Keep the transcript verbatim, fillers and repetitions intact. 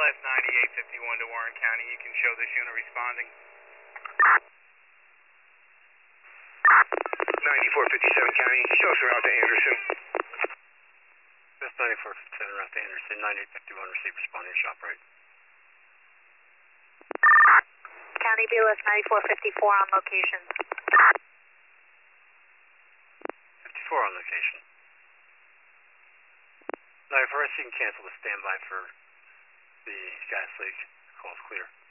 S ninety-eight fifty-one to Warren County. You can show this unit responding. ninety-four fifty-seven County, show us around to Anderson. S ninety-four fifty-seven around to Anderson, ninety-eight fifty-one, receive responding to shop right. County B O S ninety-four fifty-four on location. fifty-four on location. ninety-four, you can cancel the standby for the gas leak. Call's clear.